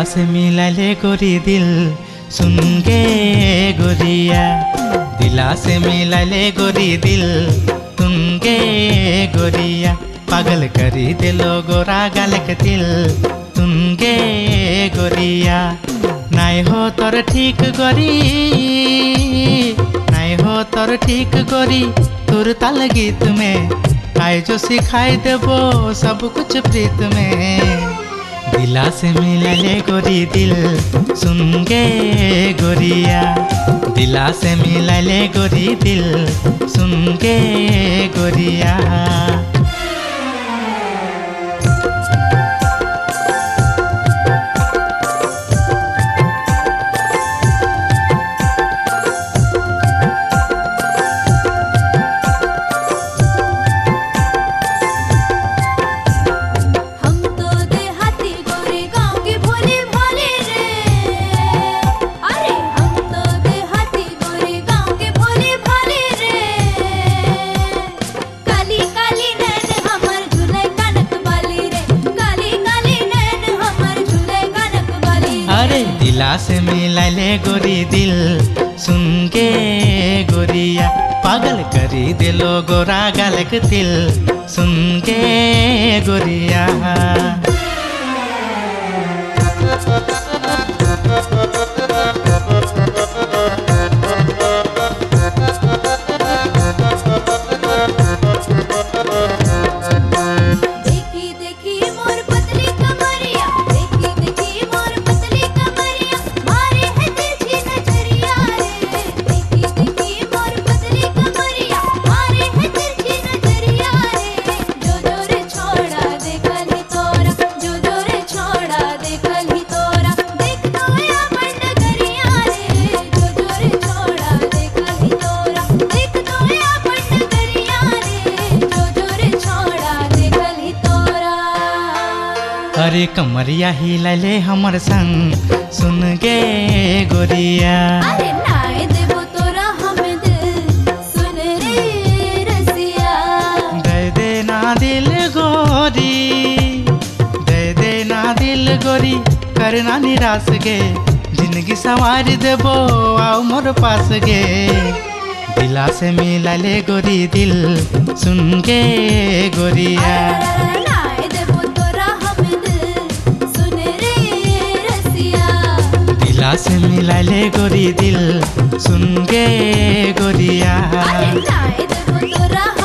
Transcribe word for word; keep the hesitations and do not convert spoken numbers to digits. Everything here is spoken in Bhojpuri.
दिला से मिलाले गोरी दिल सुन गे गोरिया, दिला से मिलाले गोरी दिल सुन गे गोरिया, पागल करी दिलो गोरा गालक दिल सुन गे गोरिया। नाई हो तोर ठीक गोरी, नाई हो तोर ठीक गोरी, तुर ताल गीत में आए जो सिखाई देबो सब कुछ प्रीत में। दिला से मिलाले गोरी दिल सुन गे गोरिया, दिला से मिलाले गोरी दिल सुन गे गोरिया। दिला से मिलाले गोरी दिल सुन गे गोरिया, पागल करी दिलो गोरा गालक दिल सुन गे गोरिया। अरे कमरिया हिलाले हमर संग सुन गे गोरिया, अरे नाय देबो तोरा हम दिल सुन रे रसिया। दे दे ना दिल गोरी, दे दे ना दिल गोरी, करना निराश गे, जिंदगी संवार देबो आओ मोर पास गे। दिला से मिलाले गोरी दिल सुन गे गोरिया, दिला से मिलाले गोरी दिल सुन गे गोरिया। अरे नाय देबो तोरा